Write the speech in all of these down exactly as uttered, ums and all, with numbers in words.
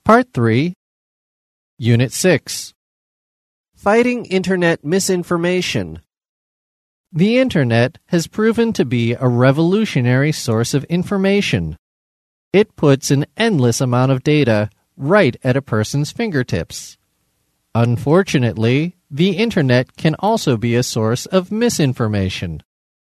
Part three, Unit six. Fighting Internet Misinformation. The Internet has proven to be a revolutionary source of information. It puts an endless amount of data right at a person's fingertips. Unfortunately, the Internet can also be a source of misinformation.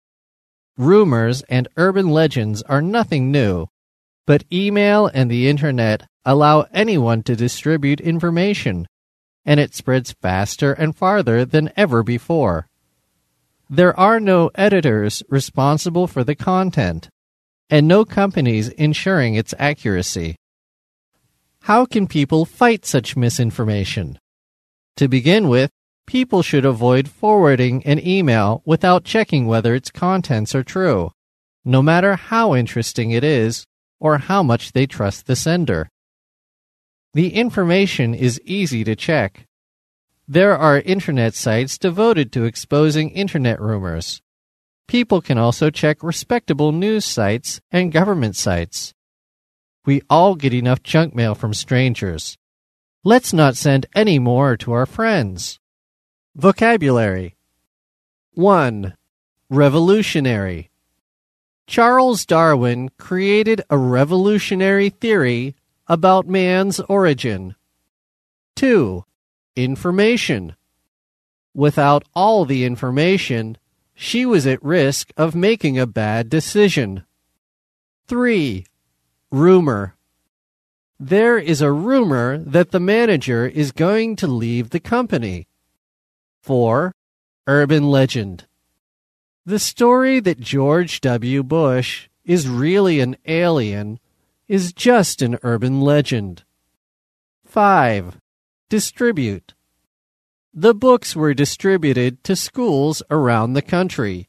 Rumors and urban legends are nothing new, but email and the Internet allow anyone to distribute information, and it spreads faster and farther than ever before. There are no editors responsible for the content, and no companies ensuring its accuracy. How can people fight such misinformation? To begin with, people should avoid forwarding an email without checking whether its contents are true, no matter how interesting it is or how much they trust the sender. The information is easy to check. There are internet sites devoted to exposing internet rumors. People can also check respectable news sites and government sites. We all get enough junk mail from strangers. Let's not send any more to our friends. Vocabulary. one. Revolutionary. Charles Darwin created a revolutionary theory about man's origin. two. Information. Without all the information, she was at risk of making a bad decision. three. Rumor. There is a rumor that the manager is going to leave the company. four. Urban legend. The story that George W. Bush is really an alien is just an urban legend. five. Distribute. The books were distributed to schools around the country.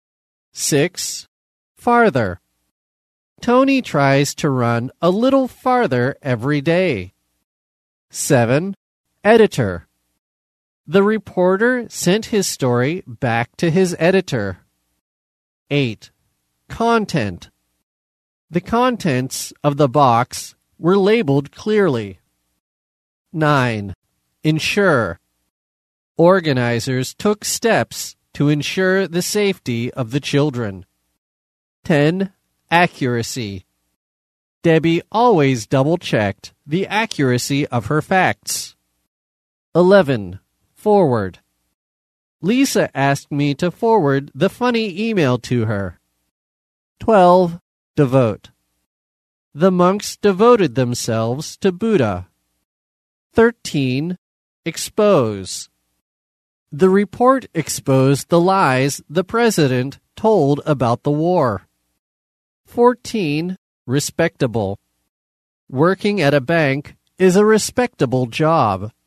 six. Farther. Tony tries to run a little farther every day. seven. Editor. The reporter sent his story back to his editor. eight. Content. The contents of the box were labeled clearly. nine. Ensure. Organizers took steps to ensure the safety of the children. ten. Accuracy. Debbie always double-checked the accuracy of her facts. eleven. Forward. Lisa asked me to forward the funny email to her. twelve. Devote. The monks devoted themselves to Buddha. thirteen. Expose. The report exposed the lies the president told about the war. fourteen. Respectable. Working at a bank is a respectable job.